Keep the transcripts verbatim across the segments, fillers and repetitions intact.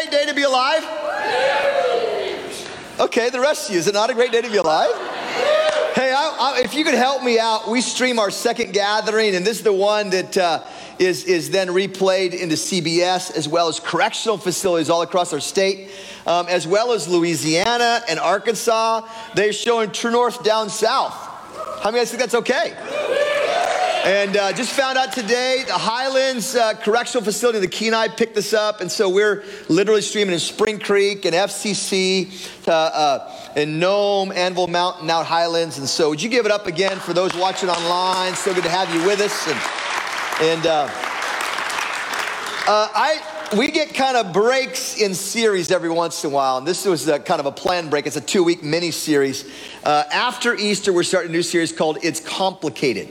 great day to be alive? Okay, the rest of you, is it not a great day to be alive? Hey, I, I, if you could help me out, we stream our second gathering, and this is the one that uh, is, is then replayed into C B S, as well as correctional facilities all across our state, um, as well as Louisiana and Arkansas. They're showing True North down south. How many of you guys think that's okay? And uh, just found out today, the Highlands uh, Correctional Facility, the Kenai picked this up, and so we're literally streaming in Spring Creek and F C C, uh, uh, in Nome, Anvil Mountain, out Highlands. And so would you give it up again for those watching online? So good to have you with us. And, and uh, uh, I we get kind of breaks in series every once in a while, and this was a, kind of a planned break. It's a two-week mini-series. Uh, after Easter, we're starting a new series called It's Complicated.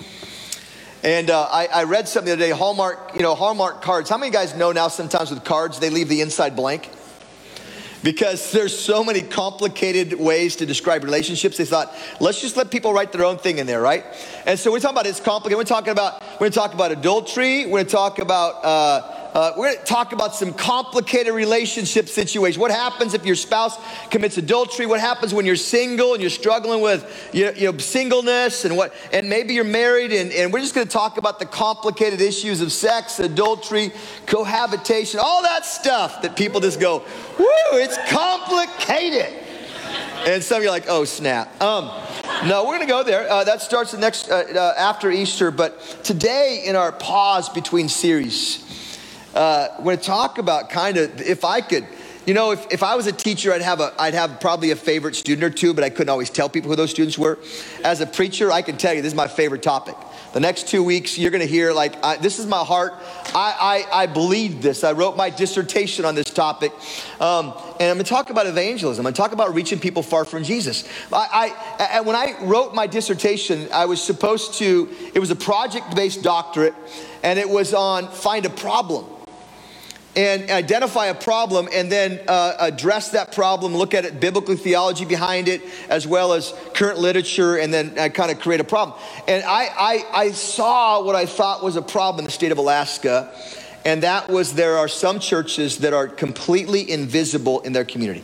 And uh, I, I read something the other day, Hallmark, you know, Hallmark cards. How many of you guys know now sometimes with cards, they leave the inside blank? Because there's so many complicated ways to describe relationships. They thought, let's just let people write their own thing in there, right? And so we're talking about it's complicated. We're talking about, we're going to talk about adultery. We're going to talk about, uh, uh, we're going to talk about some complicated relationship situations. What happens if your spouse commits adultery? What happens when you're single and you're struggling with you know, you know, singleness and what? And maybe you're married, and, and we're just going to talk about the complicated issues of sex, adultery, cohabitation, all that stuff that people just go, woo, it's complicated. And some of you are like, oh, snap. Um, no, we're going to go there. Uh, that starts the next, uh, uh, after Easter. But today in our pause between series, uh, we're going to talk about kind of, if I could, you know, if, if I was a teacher, I'd have a, I'd have probably a favorite student or two, but I couldn't always tell people who those students were. As a preacher, I can tell you, this is my favorite topic. The next two weeks, you're going to hear, like, I, this is my heart. I, I, I believed this. I wrote my dissertation on this topic. Um, and I'm going to talk about evangelism. I'm going to talk about reaching people far from Jesus. I, I, when I wrote my dissertation, I was supposed to, it was a project-based doctorate, and it was on find a problem. And identify a problem, and then uh, address that problem, look at it, biblical theology behind it, as well as current literature, and then uh, kind of create a problem. And I, I, I saw what I thought was a problem in the state of Alaska, and that was there are some churches that are completely invisible in their community.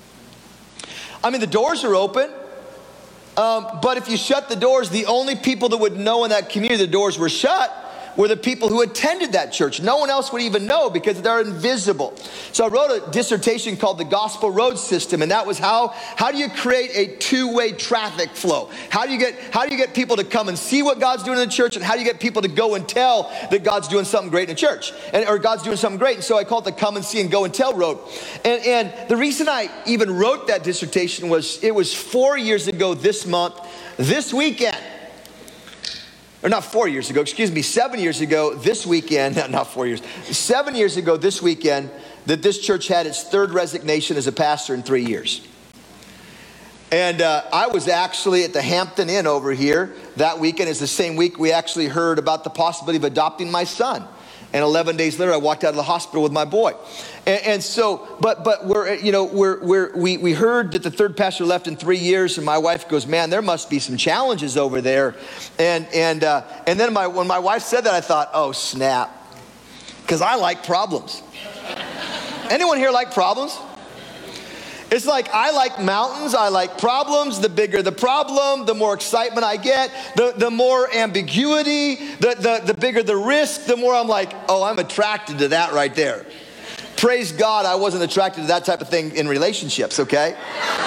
I mean, the doors are open, um, but if you shut the doors, the only people that would know in that community the doors were shut were the people who attended that church. No one else would even know because they're invisible. So I wrote a dissertation called The Gospel Road System, and that was how, how do you create a two-way traffic flow? How do you get, how do you get people to come and see what God's doing in the church, and how do you get people to go and tell that God's doing something great in the church, and, or God's doing something great? And so I called it the Come and See and Go and Tell Road. And, and the reason I even wrote that dissertation was it was four years ago this month, this weekend, or not four years ago, excuse me, seven years ago this weekend, not, not four years, seven years ago this weekend, that this church had its third resignation as a pastor in three years. And uh, I was actually at the Hampton Inn over here that weekend. It's the same week we actually heard about the possibility of adopting my son. And eleven days later, I walked out of the hospital with my boy. And, and so, but but we're, you know, we're, we're, we, we heard that the third pastor left in three years, and my wife goes, man, there must be some challenges over there. And and uh, and then my when my wife said that, I thought, oh, snap. Because I like problems. Anyone here like problems? It's like I like mountains, I like problems. The bigger the problem, the more excitement I get. The, the more ambiguity, the, the, the bigger the risk, the more I'm like, oh, I'm attracted to that right there. Praise God, I wasn't attracted to that type of thing in relationships, okay?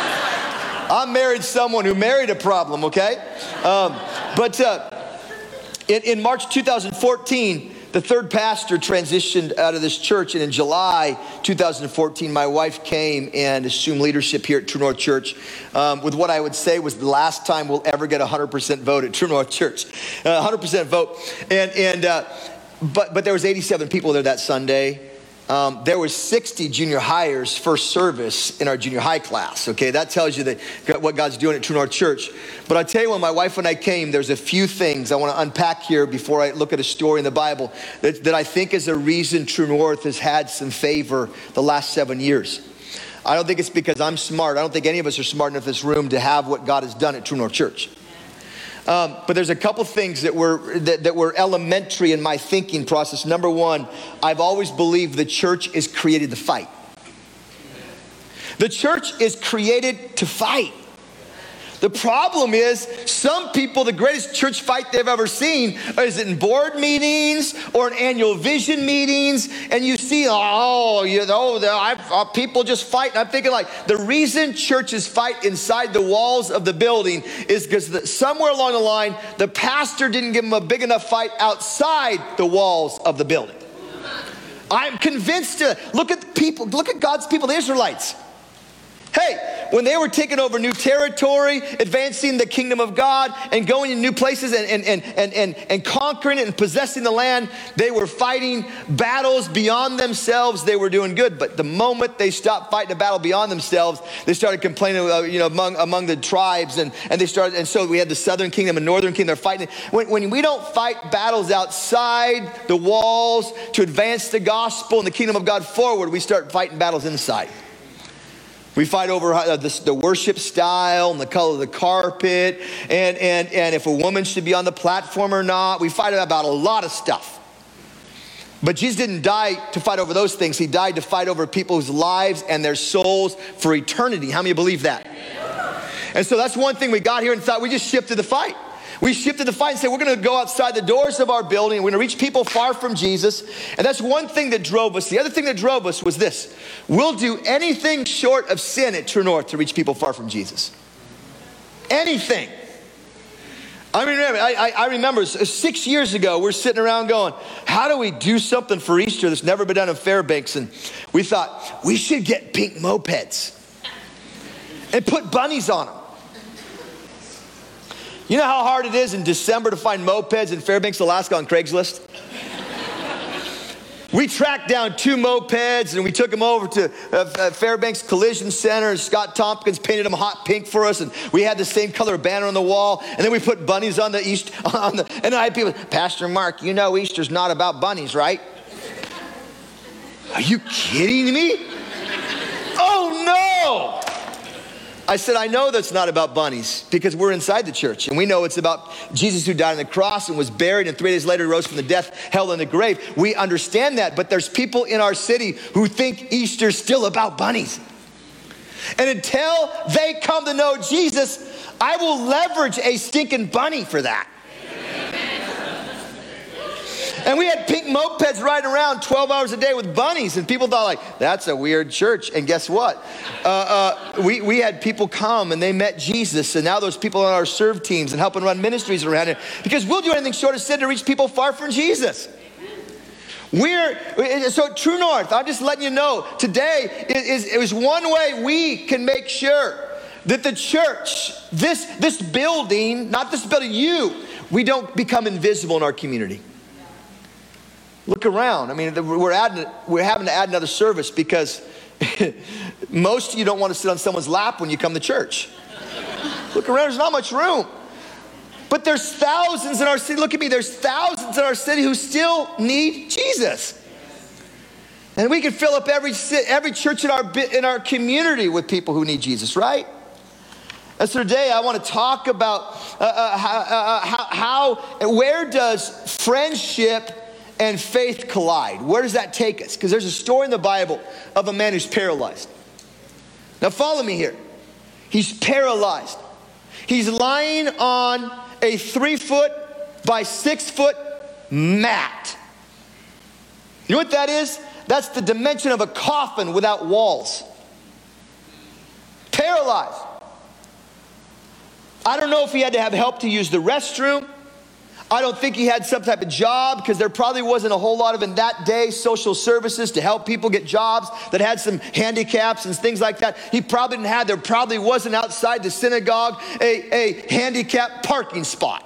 I married someone who married a problem, okay? Um, but uh, in, in March two thousand fourteen, the third pastor transitioned out of this church, and in July two thousand fourteen, my wife came and assumed leadership here at True North Church um, with what I would say was the last time we'll ever get a one hundred percent vote at True North Church, uh, one hundred percent vote. And and uh, but but there was eighty-seven people there that Sunday. Um, there was sixty junior hires first service in our junior high class. Okay, that tells you that what God's doing at True North Church. But I tell you, when my wife and I came, there's a few things I want to unpack here before I look at a story in the Bible that, that I think is a reason True North has had some favor the last seven years. I don't think it's because I'm smart. I don't think any of us are smart enough in this room to have what God has done at True North Church. Um, but there's a couple things that were that, that were elementary in my thinking process. Number one, I've always believed the church is created to fight. The church is created to fight. The problem is, some people, the greatest church fight they've ever seen is in board meetings or in annual vision meetings, and you see, oh, you know, I've, uh, people just fight. And I'm thinking, like, the reason churches fight inside the walls of the building is because somewhere along the line, the pastor didn't give them a big enough fight outside the walls of the building. I'm convinced to look at the people, look at God's people, the Israelites. Hey, when they were taking over new territory, advancing the kingdom of God, and going to new places and, and, and, and, and, and conquering it and possessing the land, they were fighting battles beyond themselves. They were doing good. But the moment they stopped fighting a battle beyond themselves, they started complaining uh, you know, among, among the tribes. And, and they started, and so we had the southern kingdom and northern kingdom. They're fighting. When, when we don't fight battles outside the walls to advance the gospel and the kingdom of God forward, we start fighting battles inside. We fight over uh, the, the worship style and the color of the carpet, and, and, and if a woman should be on the platform or not. We fight about a lot of stuff. But Jesus didn't die to fight over those things. He died to fight over people's lives and their souls for eternity. How many believe that? And so that's one thing we got here and thought we just shifted the fight. We shifted the fight and said, we're going to go outside the doors of our building. And we're going to reach people far from Jesus. And that's one thing that drove us. The other thing that drove us was this. We'll do anything short of sin at True North to reach people far from Jesus. Anything. I remember, I, I, I remember six years ago, we're sitting around going, how do we do something for Easter that's never been done in Fairbanks? And we thought, we should get pink mopeds and put bunnies on them. You know how hard it is in December to find mopeds in Fairbanks, Alaska on Craigslist? We tracked down two mopeds and we took them over to uh, Fairbanks Collision Center, and Scott Tompkins painted them hot pink for us, and we had the same color banner on the wall, and then we put bunnies on the East, on the, and I had people, Pastor Mark, you know Easter's not about bunnies, right? Are you kidding me? Oh no! I said, I know that's not about bunnies because we're inside the church and we know it's about Jesus who died on the cross and was buried and three days later rose from the death, hell, and the grave. We understand that, but there's people in our city who think Easter's still about bunnies. And until they come to know Jesus, I will leverage a stinking bunny for that. And we had pink mopeds riding around twelve hours a day with bunnies. And people thought, like, that's a weird church. And guess what? Uh, uh, we, we had people come and they met Jesus. And now those people on our serve teams and helping run ministries around it. Because we'll do anything short of sin to reach people far from Jesus. We're, so True North, I'm just letting you know, today is, is, is one way we can make sure that the church, this, this building, not this building, you, we don't become invisible in our community. Look around. I mean, we're adding, we're having to add another service because most of you don't want to sit on someone's lap when you come to church. Look around, there's not much room. But there's thousands in our city. Look at me, there's thousands in our city who still need Jesus. And we can fill up every every church in our in our community with people who need Jesus, right? And so today I want to talk about uh, uh, how, uh, how, how, where does friendship and faith collide? Where does that take us? Because there's a story in the Bible of a man who's paralyzed. Now follow me here. He's paralyzed. He's lying on a three foot by six foot mat. You know what that is? That's the dimension of a coffin without walls. Paralyzed. I don't know if he had to have help to use the restroom. I don't think he had some type of job because there probably wasn't a whole lot of, in that day, social services to help people get jobs that had some handicaps and things like that. He probably didn't have, there probably wasn't outside the synagogue a, a handicap parking spot.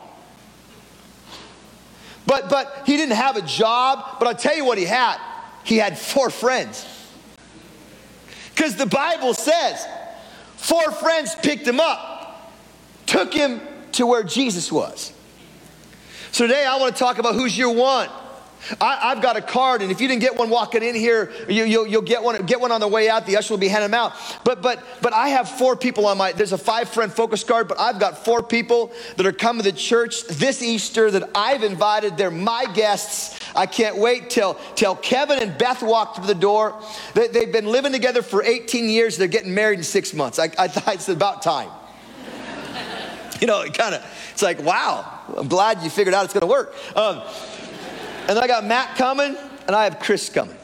But, but he didn't have a job, but I'll tell you what he had. He had four friends. Because the Bible says four friends picked him up, took him to where Jesus was. So today I want to talk about who's your one. I, I've got a card, and if you didn't get one walking in here, you, you'll, you'll get one. Get one on the way out. The usher will be handing them out. But but but I have four people on my. There's a five friend focus card, but I've got four people that are coming to church this Easter that I've invited. They're my guests. I can't wait till till Kevin and Beth walk through the door. They, they've been living together for eighteen years. They're getting married in six months. I, I thought it's about time. You know, it kind of. It's like, wow. I'm glad you figured out it's going to work. Um, And I got Matt coming, and I have Chris coming.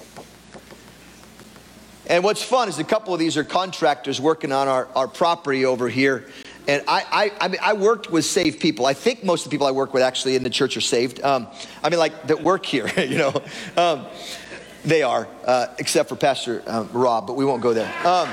And what's fun is a couple of these are contractors working on our, our property over here. And I, I, I mean, I worked with saved people. I think most of the people I work with actually in the church are saved. Um, I mean, like that work here, you know. Um, they are, uh, except for Pastor um, Rob, but we won't go there. Um,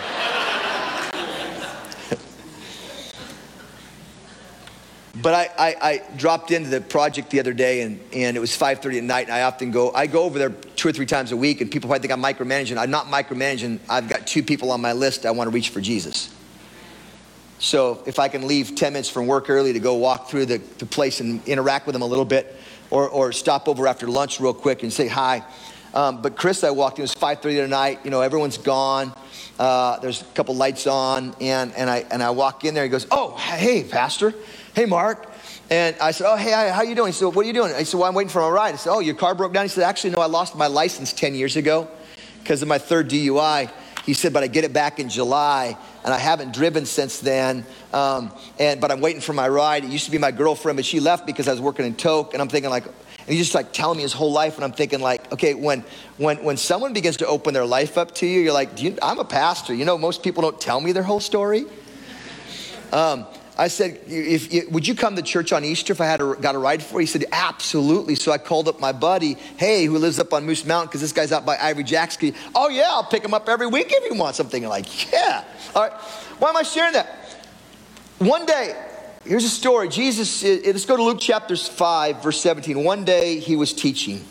But I, I, I dropped into the project the other day, and, and it was five thirty at night, and I often go, I go over there two or three times a week, and people probably think I'm micromanaging. I'm not micromanaging. I've got two people on my list I want to reach for Jesus. So if I can leave ten minutes from work early to go walk through the, the place and interact with them a little bit, or, or stop over after lunch real quick and say hi. Um, but Chris, I walked in, it was five thirty at night, you know, everyone's gone. Uh, there's a couple lights on, and, and, I, and I walk in there, he goes, oh, hey, Pastor. Hey, Mark. And I said, oh, hey, how you doing? He said, what are you doing? I said, well, I'm waiting for my ride. I said, oh, your car broke down? He said, actually, no, I lost my license ten years ago because of my third D U I. He said, but I get it back in July, and I haven't driven since then. Um, and but I'm waiting for my ride. It used to be my girlfriend, but she left because I was working in Tok. And I'm thinking like, and he's just like telling me his whole life. And I'm thinking like, okay, when when when someone begins to open their life up to you, you're like, Do you, I'm a pastor. You know, most people don't tell me their whole story. Um, I said, if, if, would you come to church on Easter if I had a, got a ride for you? He said, absolutely. So I called up my buddy, hey, who lives up on Moose Mountain, because this guy's out by Ivory Jackson. Oh, yeah, I'll pick him up every week if he wants something. Like, yeah. All right. Why am I sharing that? One day, here's a story. Jesus, let's go to Luke chapter five, verse seventeen. One day he was teaching.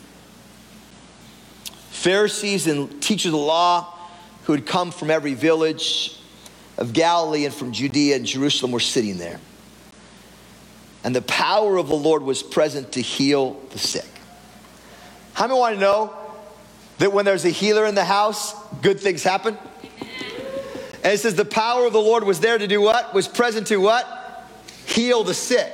Pharisees and teachers of the law who had come from every village of Galilee and from Judea and Jerusalem were sitting there. And the power of the Lord was present to heal the sick. How many want to know that when there's a healer in the house, good things happen? And it says the power of the Lord was there to do what? Was present to what? Heal the sick.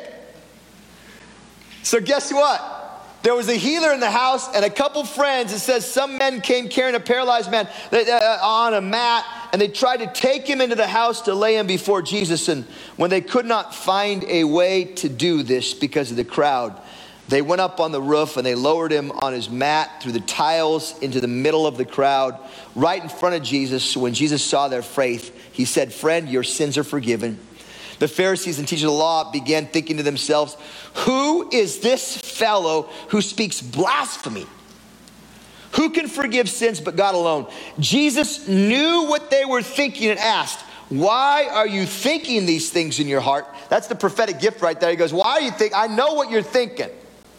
So guess what? There was a healer in the house and a couple friends. It says some men came carrying a paralyzed man on a mat, and they tried to take him into the house to lay him before Jesus. And when they could not find a way to do this because of the crowd, they went up on the roof and they lowered him on his mat through the tiles into the middle of the crowd, right in front of Jesus. So when Jesus saw their faith, he said, friend, your sins are forgiven. The Pharisees and teachers of the law began thinking to themselves, who is this fellow who speaks blasphemy? Who can forgive sins but God alone? Jesus knew what they were thinking and asked, why are you thinking these things in your heart? That's the prophetic gift right there. He goes, why are you thinking? I know what you're thinking.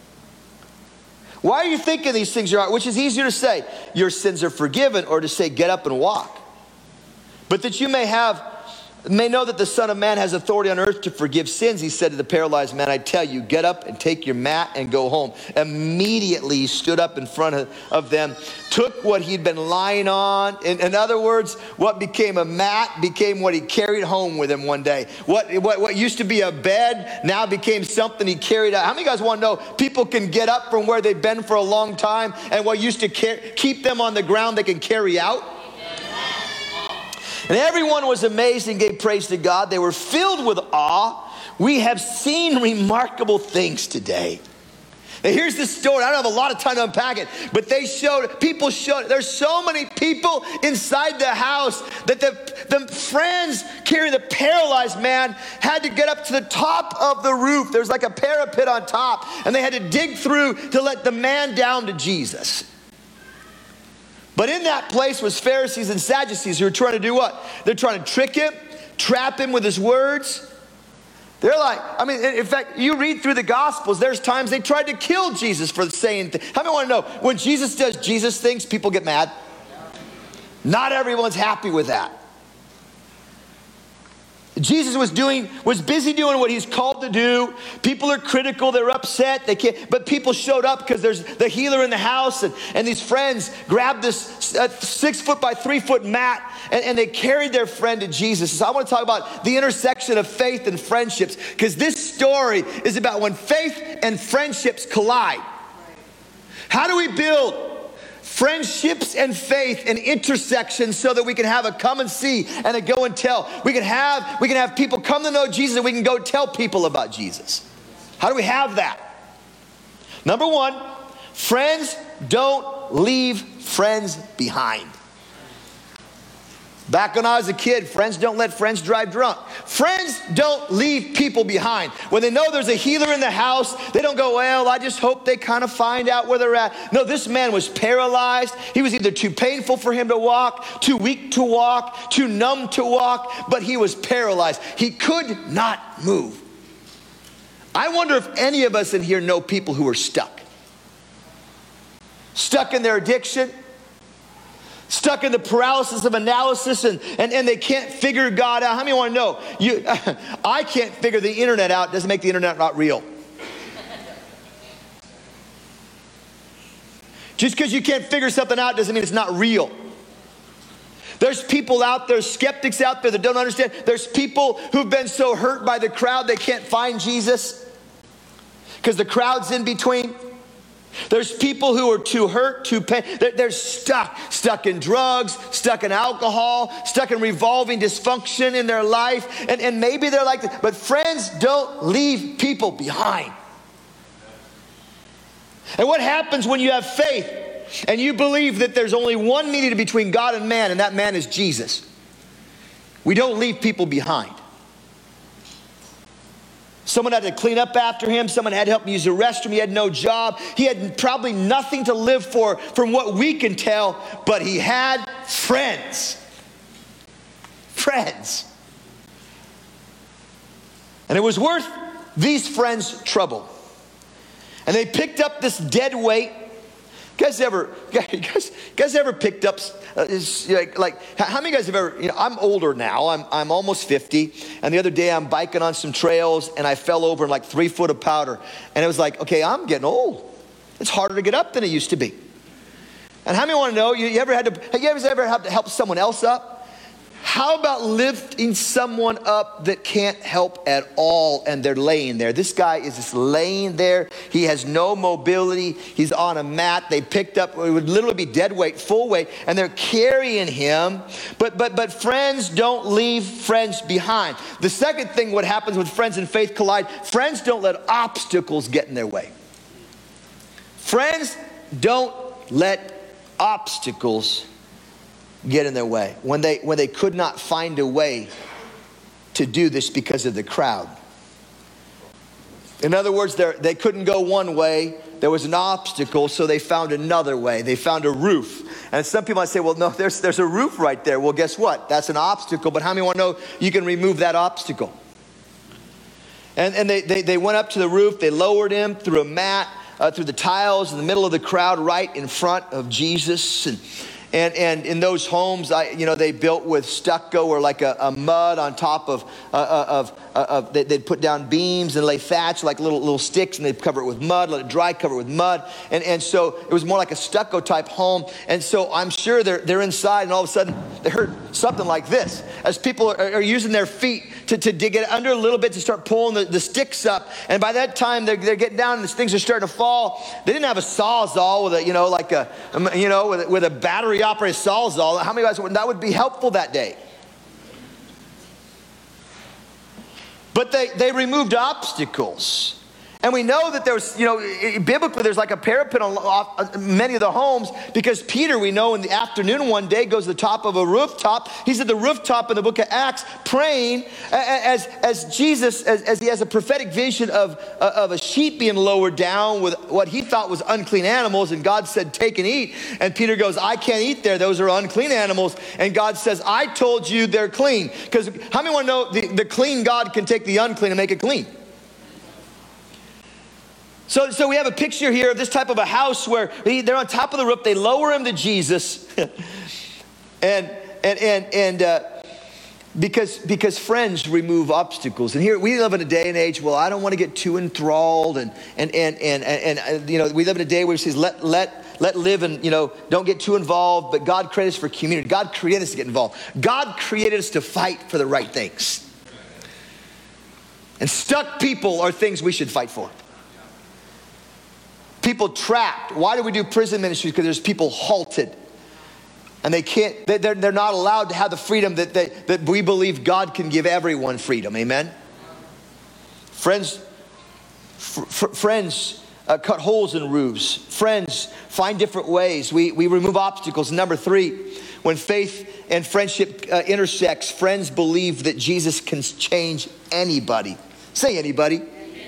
Why are you thinking these things in your heart? Which is easier to say, your sins are forgiven, or to say, get up and walk. But that you may have may know that the Son of Man has authority on earth to forgive sins. He said to the paralyzed man, I tell you, get up and take your mat and go home. Immediately he stood up in front of, of them, took what he'd been lying on. In, in other words, what became a mat became what he carried home with him one day. What, what, what used to be a bed now became something he carried out. How many of you guys want to know people can get up from where they've been for a long time, and what used to car- keep them on the ground they can carry out? And everyone was amazed and gave praise to God. They were filled with awe. We have seen remarkable things today. Now here's the story. I don't have a lot of time to unpack it, but they showed, people showed, there's so many people inside the house that the, the friends carrying the paralyzed man had to get up to the top of the roof. There's like a parapet on top, and they had to dig through to let the man down to Jesus. But in that place was Pharisees and Sadducees who were trying to do what? They're trying to trick him, trap him with his words. They're like, I mean, in fact, you read through the Gospels, there's times they tried to kill Jesus for saying things. How many want to know, when Jesus does Jesus things, people get mad? Not everyone's happy with that. Jesus was doing, was busy doing what he's called to do. People are critical, they're upset, they can't, but people showed up because there's the healer in the house, and, and these friends grabbed this uh, six foot by three foot mat, and, and they carried their friend to Jesus. So I want to talk about the intersection of faith and friendships, because this story is about when faith and friendships collide. How do we build friendships and faith and intersections so that we can have a come and see and a go and tell? We can have, we can have people come to know Jesus, and we can go tell people about Jesus. How do we have that? Number one, friends don't leave friends behind. Back when I was a kid, friends don't let friends drive drunk. Friends don't leave people behind. When they know there's a healer in the house, they don't go, well, I just hope they kind of find out where they're at. No, this man was paralyzed. He was either too painful for him to walk, too weak to walk, too numb to walk, but he was paralyzed. He could not move. I wonder if any of us in here know people who are stuck. Stuck in their addiction. Stuck in the paralysis of analysis, and, and, and they can't figure God out. How many want to know? You, I can't figure the internet out. Doesn't make the internet not real. Just because you can't figure something out doesn't mean it's not real. There's people out there, skeptics out there that don't understand. There's people who've been so hurt by the crowd they can't find Jesus because the crowd's in between. There's people who are too hurt, too pain. They're, they're stuck, stuck in drugs, stuck in alcohol, stuck in revolving dysfunction in their life. And, and maybe they're like that. But friends don't leave people behind. And what happens when you have faith and you believe that there's only one mediator between God and man, and that man is Jesus? We don't leave people behind. Someone had to clean up after him. Someone had to help him use the restroom. He had no job. He had probably nothing to live for from what we can tell, but he had friends. Friends. And it was worth these friends' trouble. And they picked up this dead weight. You guys ever, you guys, you guys ever picked up, uh, like, like, how many of you guys have ever, you know, I'm older now, I'm, I'm almost fifty, and the other day I'm biking on some trails, and I fell over in like three foot of powder, and it was like, okay, I'm getting old. It's harder to get up than it used to be. And how many want to know, you, you ever had to, have you ever had to help someone else up? How about lifting someone up that can't help at all, and they're laying there? This guy is just laying there. He has no mobility. He's on a mat. They picked up, it would literally be dead weight, full weight, and they're carrying him. But but but friends don't leave friends behind. The second thing, what happens when friends and faith collide, friends don't let obstacles get in their way. Friends don't let obstacles get in their way. When they when they could not find a way to do this because of the crowd. In other words, they couldn't go one way. There was an obstacle, so they found another way. They found a roof. And some people might say, well, no, there's, there's a roof right there. Well, guess what? That's an obstacle. But how many want to know you can remove that obstacle? And, and they, they, they went up to the roof. They lowered him through a mat, uh, through the tiles in the middle of the crowd, right in front of Jesus. And And and in those homes, I, you know, they built with stucco or like a, a mud on top of, uh, of, uh, of they, they'd put down beams and lay thatch like little little sticks, and they'd cover it with mud, let it dry, cover it with mud. And and so it was more like a stucco type home. And so I'm sure they're, they're inside, and all of a sudden they heard something like this. As people are, are using their feet to, to dig it under a little bit to start pulling the, the sticks up. And by that time they're, they're getting down and these things are starting to fall. They didn't have a Sawzall with a, you know, like a, you know, with a, with a battery operated Sawzall. How many of you guys, that would be helpful that day? But they, they removed obstacles. And we know that there's, you know, biblically there's like a parapet on many of the homes, because Peter, we know in the afternoon one day, goes to the top of a rooftop. He's at the rooftop in the book of Acts praying as, as Jesus, as, as he has a prophetic vision of, of a sheep being lowered down with what he thought was unclean animals. And God said, take and eat. And Peter goes, I can't eat there. Those are unclean animals. And God says, I told you they're clean. Because how many want to know the, the clean God can take the unclean and make it clean? So, so we have a picture here of this type of a house where they're on top of the roof. They lower him to Jesus, and and and and uh, Because, because friends remove obstacles. And here we live in a day and age, well, I don't want to get too enthralled. And, and, and, and, and, and you know, we live in a day where he says, let, let, let live and, you know, don't get too involved. But God created us for community. God created us to get involved. God created us to fight for the right things. And stuck people are things we should fight for. People trapped. Why do we do prison ministries? Because there's people halted. And they can't, they're, they're not allowed to have the freedom that, they, that we believe God can give everyone freedom. Amen? Friends, fr- friends uh, cut holes in roofs. Friends find different ways. We, we remove obstacles. Number three, when faith and friendship uh, intersects, friends believe that Jesus can change anybody. Say anybody.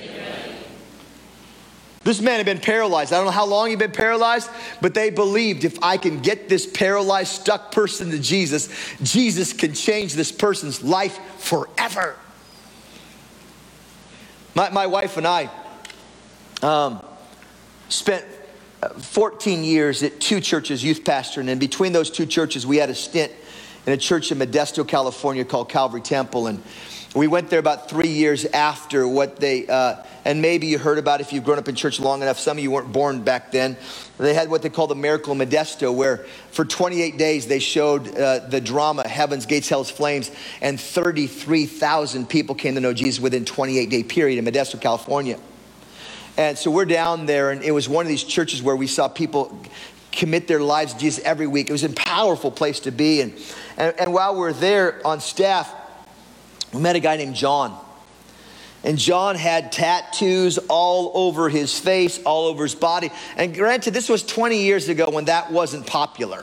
This man had been paralyzed. I don't know how long he'd been paralyzed, but they believed if I can get this paralyzed, stuck person to Jesus, Jesus can change this person's life forever. My, my wife and I um, spent fourteen years at two churches, youth pastor, and in between those two churches, we had a stint in a church in Modesto, California called Calvary Temple, and we went there about three years after what they, uh, and maybe you heard about it if you've grown up in church long enough. Some of you weren't born back then. They had what they call the Miracle in Modesto, where for twenty-eight days they showed uh, the drama, Heaven's Gates, Hell's Flames, and thirty-three thousand people came to know Jesus within a twenty-eight day period in Modesto, California. And so we're down there, and it was one of these churches where we saw people commit their lives to Jesus every week. It was a powerful place to be. And, and, and while we were there on staff, we met a guy named John. And John had tattoos all over his face, all over his body. And granted, this was twenty years ago when that wasn't popular.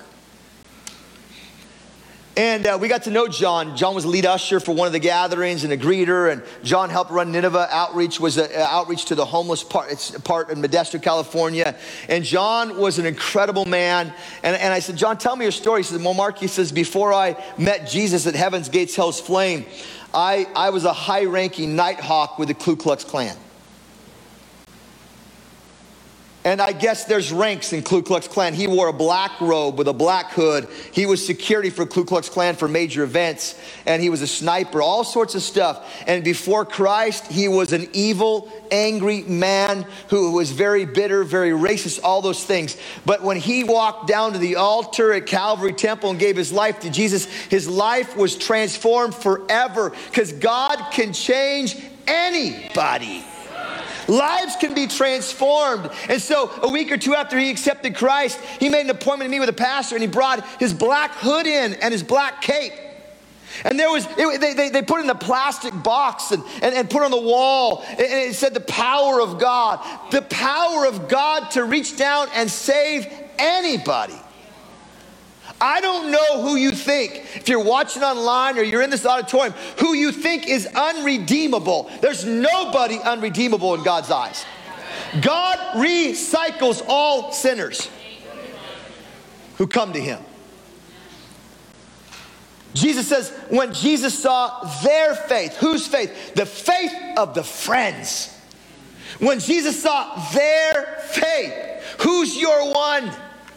And uh, we got to know John. John was a lead usher for one of the gatherings and a greeter. And John helped run Nineveh Outreach, was an outreach to the homeless part, it's part in Modesto, California. And John was an incredible man. And, and I said, John, tell me your story. He said, well, Mark, he says, before I met Jesus at Heaven's Gates, Hell's Flame, I, I was a high-ranking Nighthawk with the Ku Klux Klan. And I guess there's ranks in Ku Klux Klan. He wore a black robe with a black hood. He was security for Ku Klux Klan for major events. And he was a sniper, all sorts of stuff. And before Christ, he was an evil, angry man who was very bitter, very racist, all those things. But when he walked down to the altar at Calvary Temple and gave his life to Jesus, his life was transformed forever, because God can change anybody. Lives can be transformed. And so a week or two after he accepted Christ, he made an appointment to meet with a pastor, and he brought his black hood in and his black cape. And there was, it, they, they, they put it in a plastic box and, and, and put it on the wall. And it said the power of God. The power of God to reach down and save anybody. I don't know who you think, if you're watching online or you're in this auditorium, who you think is unredeemable. There's nobody unredeemable in God's eyes. God recycles all sinners who come to him. Jesus says, when Jesus saw their faith, whose faith? The faith of the friends. When Jesus saw their faith, who's your one?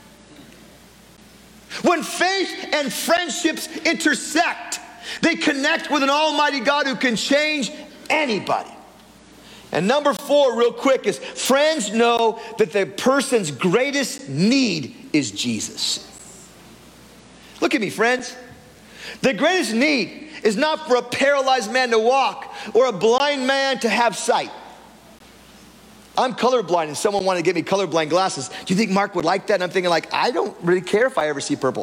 When faith and friendships intersect, they connect with an almighty God who can change anybody. And number four, real quick, is friends know that the person's greatest need is Jesus. Look at me, friends. The greatest need is not for a paralyzed man to walk or a blind man to have sight. I'm colorblind, and someone wanted to get me colorblind glasses. Do you think Mark would like that? And I'm thinking, like, I don't really care if I ever see purple.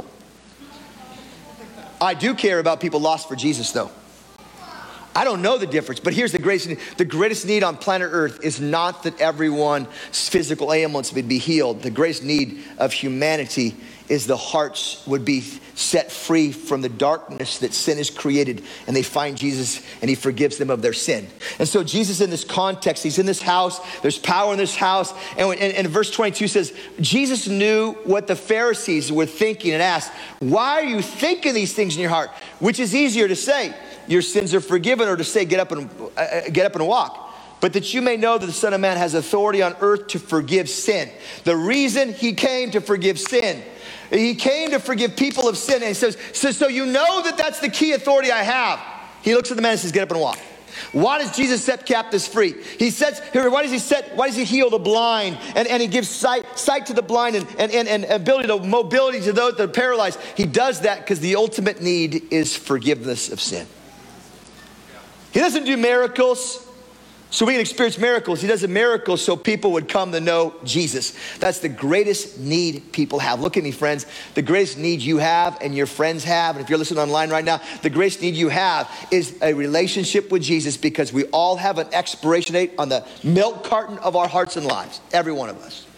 I do care about people lost for Jesus, though. I don't know the difference, but here's the greatest need. The greatest need on planet Earth is not that everyone's physical ailments would be healed. The greatest need of humanity is the hearts would be set free from the darkness that sin has created, and they find Jesus and he forgives them of their sin. And so Jesus, in this context, he's in this house, there's power in this house, and, and, and verse twenty-two says, Jesus knew what the Pharisees were thinking and asked, why are you thinking these things in your heart? Which is easier to say, your sins are forgiven, or to say, get up and uh, get up and walk? But that you may know that the Son of Man has authority on earth to forgive sin. The reason he came to forgive sin. He came to forgive people of sin. And he says, so, so you know that that's the key authority I have. He looks at the man and says, get up and walk. Why does Jesus set captives free? He sets, why does he set, why does he heal the blind? And, and he gives sight, sight to the blind and, and, and, and ability to mobility to those that are paralyzed. He does that because the ultimate need is forgiveness of sin. He doesn't do miracles so we can experience miracles. He does a miracle so people would come to know Jesus. That's the greatest need people have. Look at me, friends. The greatest need you have and your friends have, and if you're listening online right now, the greatest need you have is a relationship with Jesus, because we all have an expiration date on the milk carton of our hearts and lives. Every one of us.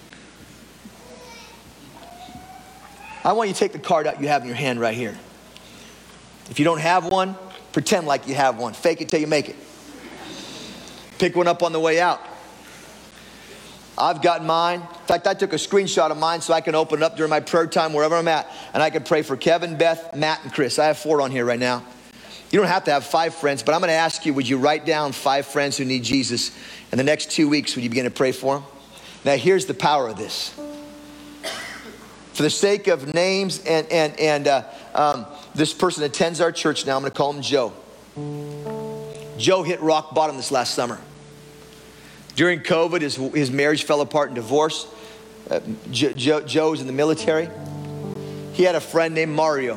I want you to take the card out you have in your hand right here. If you don't have one, pretend like you have one. Fake it till you make it. Pick one up on the way out. I've got mine. In fact, I took a screenshot of mine so I can open it up during my prayer time wherever I'm at. And I can pray for Kevin, Beth, Matt, and Chris. I have four on here right now. You don't have to have five friends, but I'm going to ask you, would you write down five friends who need Jesus? In the next two weeks, would you begin to pray for them? Now, here's the power of this. For the sake of names, and, and, and uh, um, this person attends our church now. I'm going to call him Joe. Joe hit rock bottom this last summer. During COVID, his, his marriage fell apart in divorce. Uh, jo, jo, Joe's in the military. He had a friend named Mario.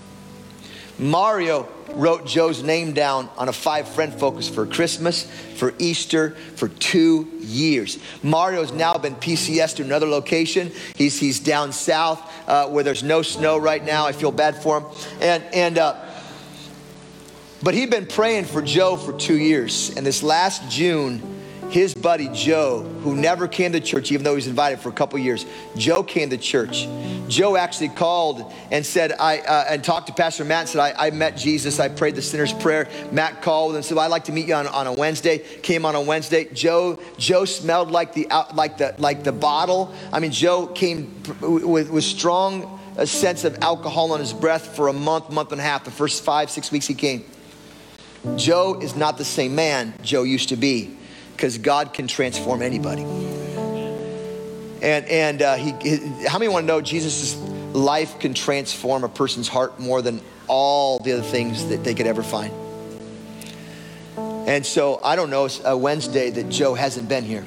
Mario wrote Joe's name down on a five-friend focus for Christmas, for Easter, for two years. Mario's now been P C S to another location. He's, he's down south uh, where there's no snow right now. I feel bad for him. And, and uh, but he'd been praying for Joe for two years. And this last June, his buddy Joe, who never came to church, even though he was invited for a couple years, Joe came to church. Joe actually called and said, I uh, and talked to Pastor Matt and said, I, I met Jesus. I prayed the sinner's prayer. Matt called and said, well, I'd like to meet you on, on a Wednesday. Came on a Wednesday. Joe Joe smelled like the like the like the bottle. I mean, Joe came with with strong a sense of alcohol on his breath for a month, month and a half. The first five, six weeks he came. Joe is not the same man Joe used to be, because God can transform anybody. And and uh, he, he, how many want to know Jesus' life can transform a person's heart more than all the other things that they could ever find? And so I don't know, it's a Wednesday that Joe hasn't been here.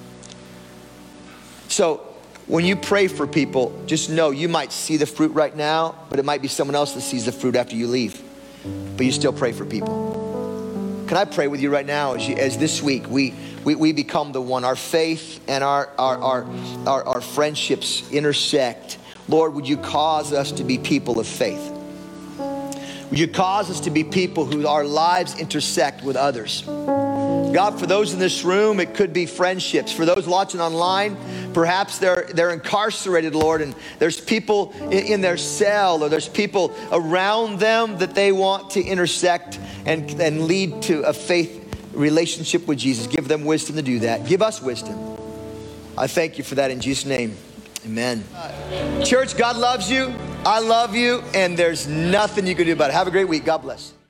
So when you pray for people, just know you might see the fruit right now, but it might be someone else that sees the fruit after you leave. But you still pray for people. Can I pray with you right now as, you, as this week we, we, we become the one, our faith and our, our, our, our, our friendships intersect. Lord, would you cause us to be people of faith? Would you cause us to be people who our lives intersect with others? God, for those in this room, it could be friendships. For those watching online, perhaps they're they're incarcerated, Lord, and there's people in, in their cell, or there's people around them that they want to intersect and, and lead to a faith relationship with Jesus. Give them wisdom to do that. Give us wisdom. I thank you for that in Jesus' name. Amen. Church, God loves you. I love you, and there's nothing you can do about it. Have a great week. God bless.